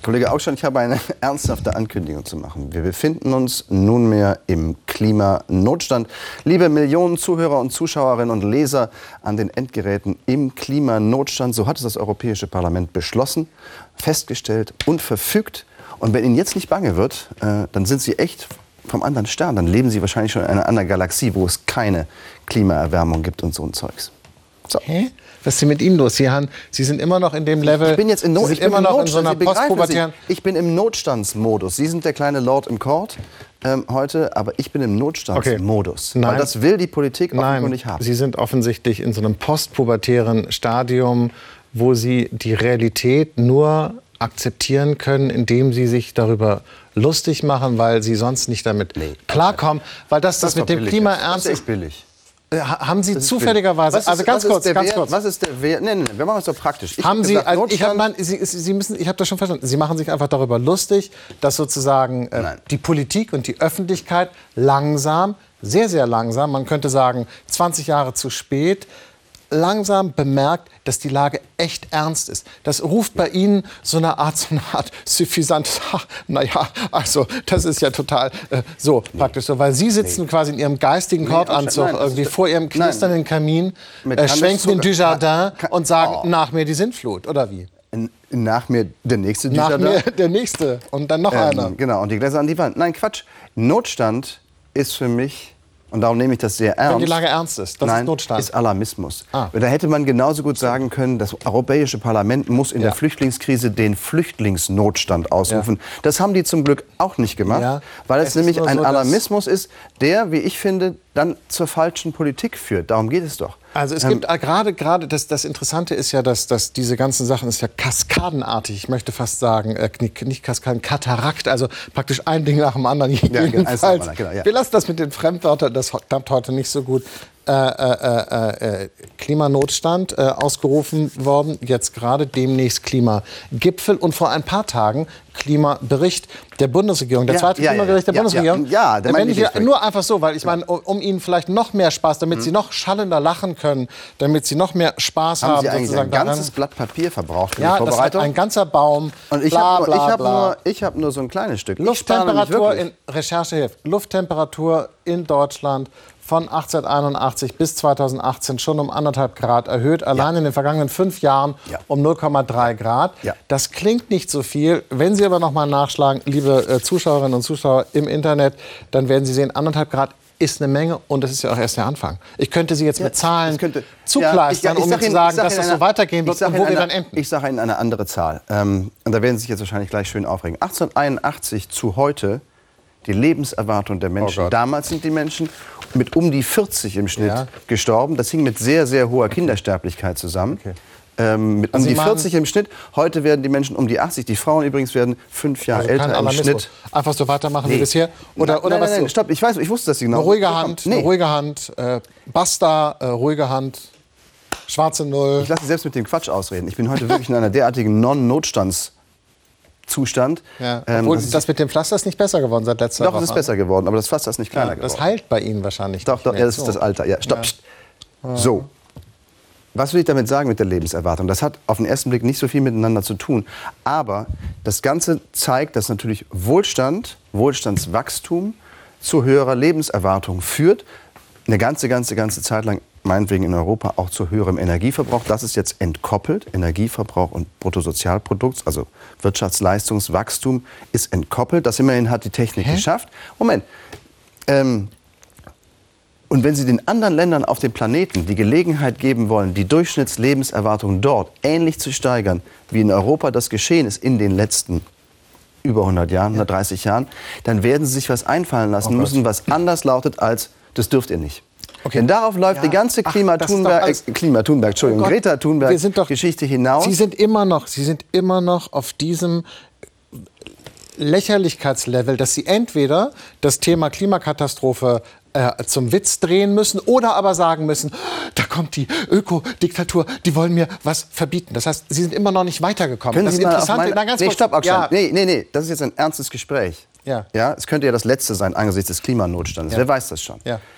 Kollege Augstein, ich habe eine ernsthafte Ankündigung zu machen. Wir befinden uns nunmehr im Klimanotstand. Liebe Millionen Zuhörer und Zuschauerinnen und Leser an den Endgeräten, im Klimanotstand, so hat es das Europäische Parlament beschlossen, festgestellt und verfügt. Und wenn Ihnen jetzt nicht bange wird, dann sind Sie echt vom anderen Stern. Dann leben Sie wahrscheinlich schon in einer anderen Galaxie, wo es keine Klimaerwärmung gibt und so ein Zeugs. So. Hä? Was ist denn mit Ihnen los? Sie sind immer noch in dem Level. Ich bin jetzt in Sie sind immer noch in so einer postpubertären. Ich bin im Notstandsmodus. Sie sind der kleine Lord im Court heute, aber ich bin im Notstandsmodus. Okay. Weil das will die Politik offenkundig haben. Sie sind offensichtlich in so einem postpubertären Stadium, wo Sie die Realität nur akzeptieren können, indem Sie sich darüber lustig machen, weil Sie sonst nicht damit klarkommen. Weil das mit dem Klima ernst ist. Das ist echt billig. Haben Sie zufälligerweise, ganz kurz. Was ist der Wert? Nein, wir machen es doch praktisch. Ich habe das schon verstanden. Sie machen sich einfach darüber lustig, dass sozusagen die Politik und die Öffentlichkeit langsam, sehr, sehr langsam, man könnte sagen 20 Jahre zu spät, langsam bemerkt, dass die Lage echt ernst ist. Das ruft bei Ihnen so eine Art suffisantes, naja, also das ist ja total praktisch so. Weil Sie sitzen quasi in Ihrem geistigen Kordanzug irgendwie vor Ihrem knisternden Kamin, schwenken den Dujardin und sagen, nach mir die Sintflut, oder wie? Nach mir der nächste Dujardin? Nach mir der nächste und dann noch einer. Genau, und die Gläser an die Wand. Nein, Quatsch. Notstand ist für mich... Und darum nehme ich das sehr ernst. Wenn die Lage ernst ist, das ist Notstand. Ist Alarmismus. Da hätte man genauso gut sagen können, das Europäische Parlament muss in der Flüchtlingskrise den Flüchtlingsnotstand ausrufen. Das haben die zum Glück auch nicht gemacht, weil es nämlich ein Alarmismus ist, der, wie ich finde, dann zur falschen Politik führt. Darum geht es doch. Also es gibt gerade das Interessante ist ja, dass diese ganzen Sachen ist ja kaskadenartig. Ich möchte fast sagen, nicht Kaskaden, Katarakt. Also praktisch ein Ding nach dem anderen. Jedenfalls. Wir lassen das mit den Fremdwörtern, das klappt heute nicht so gut. Klimanotstand ausgerufen worden, jetzt gerade demnächst Klimagipfel und vor ein paar Tagen Klimabericht der Bundesregierung, der zweite Klimabericht der Bundesregierung. Nur einfach so, weil ich meine, um Ihnen vielleicht noch mehr Spaß, damit Sie noch schallender lachen können, damit Sie noch mehr Spaß haben. Sie eigentlich ein ganzes Blatt Papier verbraucht für die Vorbereitung? Ja, das hat ein ganzer Baum. Und ich habe nur so ein kleines Stück. Lufttemperatur in Recherche hilft. Lufttemperatur in Deutschland von 1881 bis 2018 schon um 1,5 Grad erhöht. Allein in den vergangenen 5 Jahren um 0,3 Grad. Das klingt nicht so viel. Wenn Sie aber noch mal nachschlagen, liebe Zuschauerinnen und Zuschauer im Internet, dann werden Sie sehen, 1,5 Grad ist eine Menge und das ist ja auch erst der Anfang. Ich könnte Sie jetzt mit Zahlen zukleistern, um Ihnen zu sagen, dass das so weitergehen wird und wo wir dann enden. Ich sage Ihnen eine andere Zahl. Und da werden Sie sich jetzt wahrscheinlich gleich schön aufregen. 1881 zu heute die Lebenserwartung der Menschen. Damals sind die Menschen mit um die 40 im Schnitt gestorben. Das hing mit sehr, sehr hoher Kindersterblichkeit zusammen. Mit um die 40 im Schnitt. Heute werden die Menschen um die 80. Die Frauen übrigens werden 5 Jahre älter im Schnitt. Einfach so weitermachen wie bisher? Nein, stopp. Ich wusste das genau. Eine ruhige Hand. Basta, ruhige Hand. Schwarze Null. Ich lasse Sie selbst mit dem Quatsch ausreden. Ich bin heute wirklich in einer derartigen Non-Notstandszustand. Obwohl das mit dem Pflaster ist nicht besser geworden seit letzter Woche. Doch, es ist besser geworden, aber das Pflaster ist nicht kleiner geworden. Das heilt bei Ihnen wahrscheinlich nicht. Doch, das ist das Alter. Ja, stopp. So. Was will ich damit sagen mit der Lebenserwartung? Das hat auf den ersten Blick nicht so viel miteinander zu tun. Aber das Ganze zeigt, dass natürlich Wohlstandswachstum zu höherer Lebenserwartung führt. Eine ganze Zeit lang, meinetwegen in Europa, auch zu höherem Energieverbrauch. Das ist jetzt entkoppelt. Energieverbrauch und Bruttosozialprodukt, also Wirtschaftsleistungswachstum, ist entkoppelt. Das immerhin hat die Technik geschafft. Moment. Und wenn Sie den anderen Ländern auf dem Planeten die Gelegenheit geben wollen, die Durchschnittslebenserwartung dort ähnlich zu steigern, wie in Europa das geschehen ist in den letzten über 100 Jahren, 130 Jahren, dann werden Sie sich was einfallen lassen müssen, was anders lautet als, das dürft ihr nicht. Denn darauf läuft die ganze Greta Thunberg-Geschichte hinaus. Sie sind immer noch auf diesem Lächerlichkeitslevel, dass Sie entweder das Thema Klimakatastrophe zum Witz drehen müssen oder aber sagen müssen, da kommt die Ökodiktatur, die wollen mir was verbieten. Das heißt, Sie sind immer noch nicht weitergekommen. Können das Sie ist interessant. Stopp, nee, das ist jetzt ein ernstes Gespräch. Ja, es könnte ja das letzte sein angesichts des Klimanotstandes. Wer weiß das schon?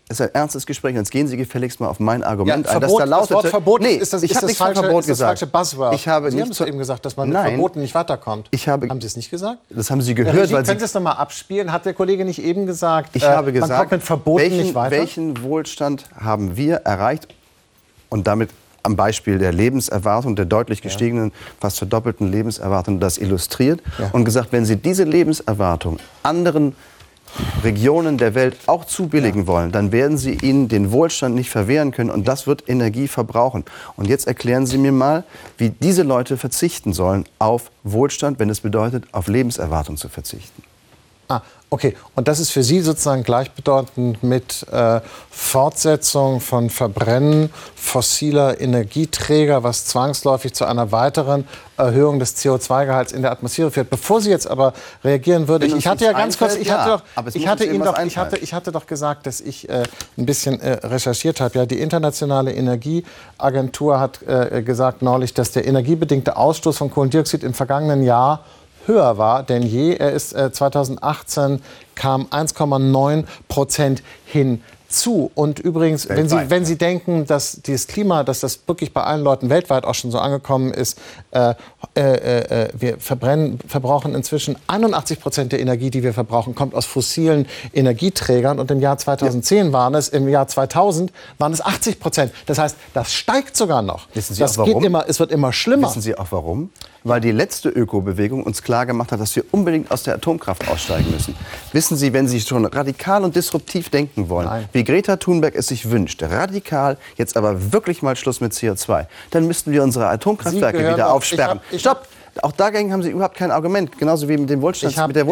ist ein ernstes Gespräch. Jetzt gehen Sie gefälligst mal auf mein Argument ein. Verbot, Das das Wort Verbot ist das, ich habe nicht falsche, Verbot ist das gesagt. falsche Buzzword. Ich habe Sie nicht haben es eben gesagt, dass man mit Nein. Verboten nicht weiterkommt. haben Sie es nicht gesagt? Das haben Sie gehört. Regie, weil können Sie es noch mal abspielen? Hat der Kollege nicht eben gesagt, ich habe gesagt, man kommt mit Verboten nicht weiter? Welchen Wohlstand haben wir erreicht und damit am Beispiel der Lebenserwartung, der deutlich gestiegenen, fast verdoppelten Lebenserwartung, das illustriert und gesagt, wenn Sie diese Lebenserwartung anderen Regionen der Welt auch zubilligen wollen, dann werden Sie ihnen den Wohlstand nicht verwehren können und das wird Energie verbrauchen. Und jetzt erklären Sie mir mal, wie diese Leute verzichten sollen auf Wohlstand, wenn es bedeutet, auf Lebenserwartung zu verzichten. Okay. Und das ist für Sie sozusagen gleichbedeutend mit Fortsetzung von Verbrennen fossiler Energieträger, was zwangsläufig zu einer weiteren Erhöhung des CO2-Gehalts in der Atmosphäre führt. Bevor Sie jetzt aber reagieren würde, ich hatte ja ganz kurz, ich hatte doch gesagt, dass ich ein bisschen recherchiert habe. Ja, die Internationale Energieagentur hat gesagt neulich, dass der energiebedingte Ausstoß von Kohlendioxid im vergangenen Jahr höher war denn je. Er ist 2018 kam 1,9% hinzu. Und übrigens, wenn Sie denken, dass dieses Klima, dass das wirklich bei allen Leuten weltweit auch schon so angekommen ist, wir verbrauchen inzwischen 81% der Energie, die wir verbrauchen, kommt aus fossilen Energieträgern. Und im Jahr 2010 im Jahr 2000 waren es 80%. Das heißt, das steigt sogar noch. Wissen Sie auch warum? Es wird immer schlimmer. Wissen Sie auch warum? Weil die letzte Ökobewegung uns klar gemacht hat, dass wir unbedingt aus der Atomkraft aussteigen müssen. Wissen Sie, wenn Sie schon radikal und disruptiv denken wollen, wie Greta Thunberg es sich wünscht, radikal, jetzt aber wirklich mal Schluss mit CO2, dann müssten wir unsere Atomkraftwerke wieder aufsperren. Stopp! Auch dagegen haben Sie überhaupt kein Argument, genauso wie mit dem Wohlstand.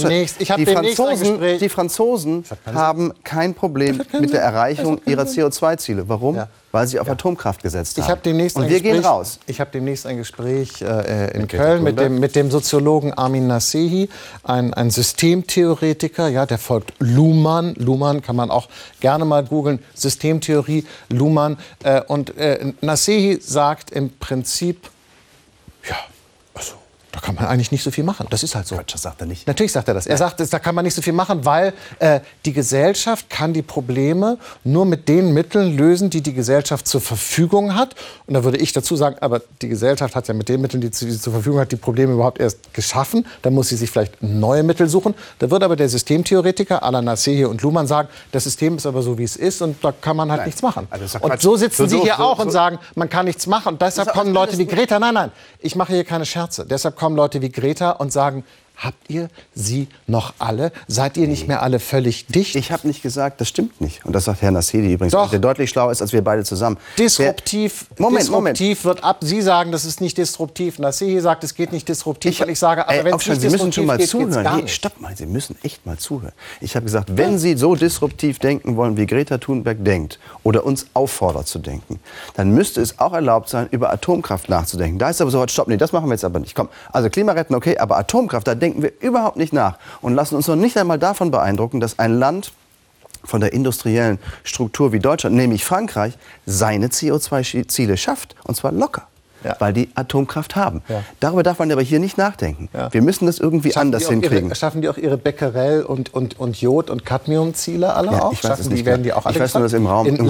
Die Franzosen haben kein Problem mit der Erreichung ihrer CO2-Ziele. Warum? Ja. Weil sie auf Atomkraft gesetzt haben. Und wir gehen raus. Ich habe demnächst ein Gespräch in Köln mit dem Soziologen Armin Nasehi, ein Systemtheoretiker, ja, der folgt Luhmann. Luhmann kann man auch gerne mal googeln, Systemtheorie, Luhmann. Und Nasehi sagt im Prinzip, ja, also da kann man eigentlich nicht so viel machen. Das ist halt so. Quatsch, das sagt er nicht. Natürlich sagt er das. Er sagt, da kann man nicht so viel machen, weil die Gesellschaft kann die Probleme nur mit den Mitteln lösen, die die Gesellschaft zur Verfügung hat. Und da würde ich dazu sagen, aber die Gesellschaft hat ja mit den Mitteln, die sie zur Verfügung hat, die Probleme überhaupt erst geschaffen. Da muss sie sich vielleicht neue Mittel suchen. Da würde aber der Systemtheoretiker à la Nasehi und Luhmann sagen, das System ist aber so, wie es ist und da kann man halt nichts machen. Und so sitzen Sie hier auch und sagen, man kann nichts machen. Und deshalb kommen Leute wie Greta. Nein, ich mache hier keine Scherze. Deshalb kommen Leute wie Greta und sagen, habt ihr sie noch alle? Seid ihr nicht mehr alle völlig dicht? Ich habe nicht gesagt, das stimmt nicht. Und das sagt Herr Nasehi übrigens, der deutlich schlauer ist als wir beide zusammen. Disruptiv wird ab. Sie sagen, das ist nicht disruptiv. Nasehi sagt, es geht nicht disruptiv. Und ich sage, aber wenn es nicht Sie müssen schon mal geht, zuhören. Stopp mal, Sie müssen echt mal zuhören. Ich habe gesagt, wenn Sie so disruptiv denken wollen, wie Greta Thunberg denkt oder uns auffordert zu denken, dann müsste es auch erlaubt sein, über Atomkraft nachzudenken. Da ist aber sofort, stopp, nee, das machen wir jetzt aber nicht. Komm, also Klima retten, okay, aber Atomkraft, da denken wir überhaupt nicht nach und lassen uns noch nicht einmal davon beeindrucken, dass ein Land von der industriellen Struktur wie Deutschland, nämlich Frankreich, seine CO2-Ziele schafft. Und zwar locker. Ja. Weil die Atomkraft haben. Ja. Darüber darf man aber hier nicht nachdenken. Ja. Wir müssen das irgendwie anders hinkriegen. Schaffen die auch ihre Becquerel- und Jod- und Cadmium-Ziele alle auch? Ich weiß es nicht. Werden die auch alle ich weiß nur, dass im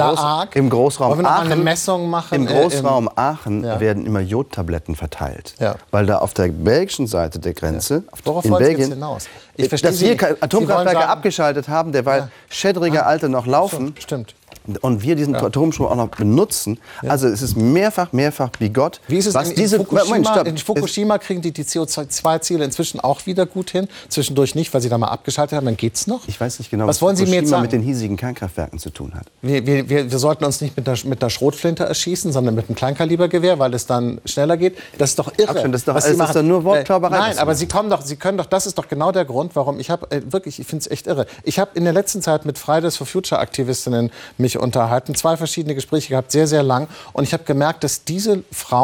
Großraum Aachen, eine Messung machen? Im Großraum Aachen werden immer Jodtabletten verteilt. Ja. Weil da auf der belgischen Seite der Grenze, in Belgien, dass wir Atomkraftwerke abgeschaltet haben, derweil schädrige Alte noch laufen. So, stimmt. Und wir diesen Atomstrom auch noch benutzen. Ja. Also es ist mehrfach bigott. Wie ist es in Fukushima kriegen die CO2-Ziele inzwischen auch wieder gut hin? Zwischendurch nicht, weil sie da mal abgeschaltet haben. Dann geht's noch? Ich weiß nicht genau, was wollen Sie mir jetzt sagen? Mit den hiesigen Kernkraftwerken zu tun hat. Wir sollten uns nicht mit einer Schrotflinte erschießen, sondern mit einem Kleinkalibergewehr, weil es dann schneller geht. Das ist doch irre. Das ist doch nur Wortklauberei. Nein, aber Sie können doch, das ist doch genau der Grund, warum ich finde es echt irre. Ich habe in der letzten Zeit mit Fridays for Future Aktivistinnen mich unterhalten, 2 verschiedene Gespräche gehabt, sehr, sehr lang. Und ich habe gemerkt, dass diese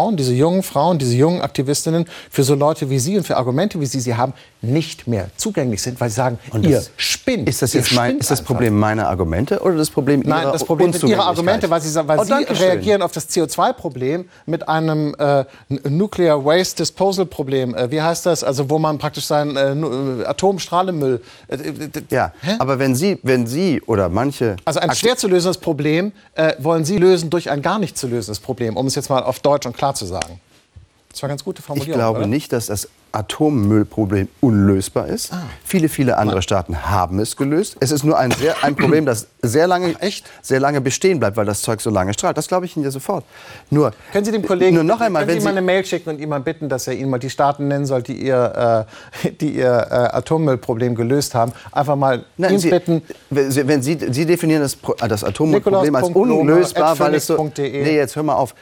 jungen Aktivistinnen für so Leute wie Sie und für Argumente, wie Sie haben, nicht mehr zugänglich sind, weil sie sagen, ihr spinnt. Ist das Problem meiner Argumente oder das Problem Ihrer Nein, das Problem sind Ihre Argumente, weil Sie reagieren auf das CO2-Problem mit einem Nuclear Waste Disposal Problem. Wie heißt das? Also wo man praktisch seinen Atomstrahlemüll... aber wenn Sie oder manche... Also ein schwer zu lösendes lösen das Problem, wollen Sie lösen durch ein gar nicht zu lösendes Problem, um es jetzt mal auf Deutsch und klar zu sagen. Das war eine ganz gute Formulierung. Ich glaube nicht, dass das Atommüllproblem unlösbar ist. Viele andere Staaten haben es gelöst. Es ist nur ein Problem, das sehr lange bestehen bleibt, weil das Zeug so lange strahlt. Das glaube ich Ihnen ja sofort. Nur, können Sie dem Kollegen nur noch einmal, können Sie mal eine Mail schicken und ihn mal bitten, dass er Ihnen mal die Staaten nennen soll, die ihr Atommüllproblem gelöst haben. Einfach mal ihn bitten. Wenn Sie definieren das Atommüllproblem als unlösbar, weil es so... Nee, jetzt hör mal auf.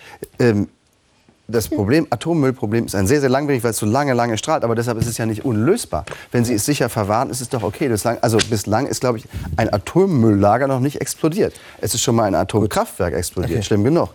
Das Atommüllproblem ist ein sehr langwierig, weil es so lange strahlt. Aber deshalb ist es ja nicht unlösbar. Wenn Sie es sicher verwahren, ist es doch okay. Bislang ist, glaube ich, ein Atommülllager noch nicht explodiert. Es ist schon mal ein Atomkraftwerk explodiert. Okay. Schlimm genug.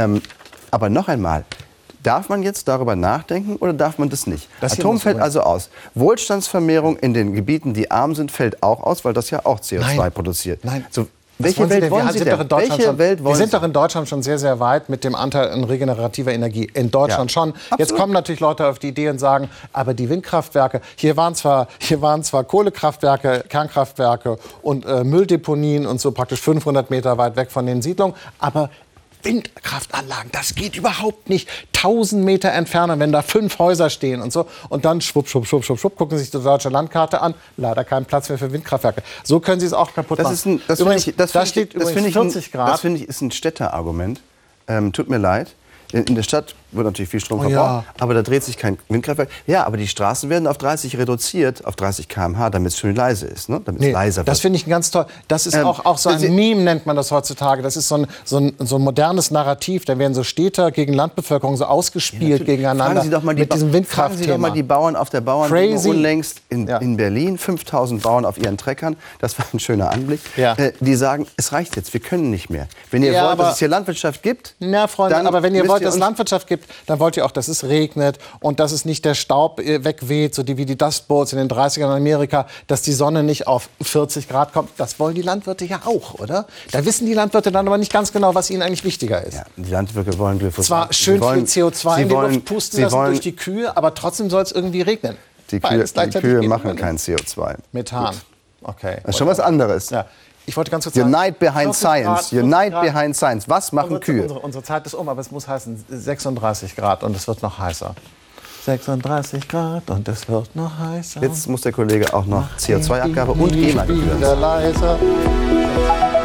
Aber noch einmal. Darf man jetzt darüber nachdenken oder darf man das nicht? Atom fällt also aus. Wohlstandsvermehrung in den Gebieten, die arm sind, fällt auch aus, weil das ja auch CO2 produziert. Nein. So, welche Welt wollen Sie denn? Wir sind doch in Deutschland schon sehr weit mit dem Anteil an regenerativer Energie. In Deutschland schon. Absolut. Jetzt kommen natürlich Leute auf die Idee und sagen, aber die Windkraftwerke, hier waren zwar Kohlekraftwerke, Kernkraftwerke und Mülldeponien und so praktisch 500 Meter weit weg von den Siedlungen, aber Windkraftanlagen, das geht überhaupt nicht. 1000 Meter entfernt, wenn da 5 Häuser stehen und so. Und dann schwupp, gucken Sie sich die deutsche Landkarte an. Leider kein Platz mehr für Windkraftwerke. So können Sie es auch kaputt machen. Das finde ich ist ein Städteargument. Tut mir leid. In der Stadt wird natürlich viel Strom verbraucht, aber da dreht sich kein Windkraftwerk. Ja, aber die Straßen werden auf 30 reduziert, auf 30 km/h, damit es schön leise ist, ne? Damit es leiser wird. Das finde ich ganz toll. Das ist auch so ein Meme, nennt man das heutzutage. Das ist so ein modernes Narrativ. Da werden so Städter gegen Landbevölkerung so ausgespielt gegeneinander. Fragen Sie doch mal mit diesem Windkraftthema. Fragen Sie doch mal die Bauern auf der Bauernwiese unlängst in Berlin. 5000 Bauern auf ihren Treckern. Das war ein schöner Anblick. Ja. Die sagen, es reicht jetzt, wir können nicht mehr. Wenn ihr wollt, dass es hier Landwirtschaft gibt, na, Freunde, aber wenn ihr wollt, dass es Landwirtschaft gibt, dann wollt ihr auch, dass es regnet und dass es nicht der Staub wegweht, so wie die Dust Bowls in den 30ern in Amerika, dass die Sonne nicht auf 40 Grad kommt. Das wollen die Landwirte ja auch, oder? Da wissen die Landwirte dann aber nicht ganz genau, was ihnen eigentlich wichtiger ist. Ja, die Landwirte wollen Glyphosat. Zwar schön viel CO2 in die Luft pusten lassen durch die Kühe, aber trotzdem soll es irgendwie regnen. Die Kühe machen kein CO2. Methan. Okay. Das ist schon was anderes. Ja. Ich wollte ganz kurz sagen, Unite behind science. Unite behind science. Was machen Kühe? Unsere Zeit ist aber es muss heißen 36 Grad und es wird noch heißer. 36 Grad und es wird noch heißer. Jetzt muss der Kollege auch noch CO2-Abgabe und GEMA.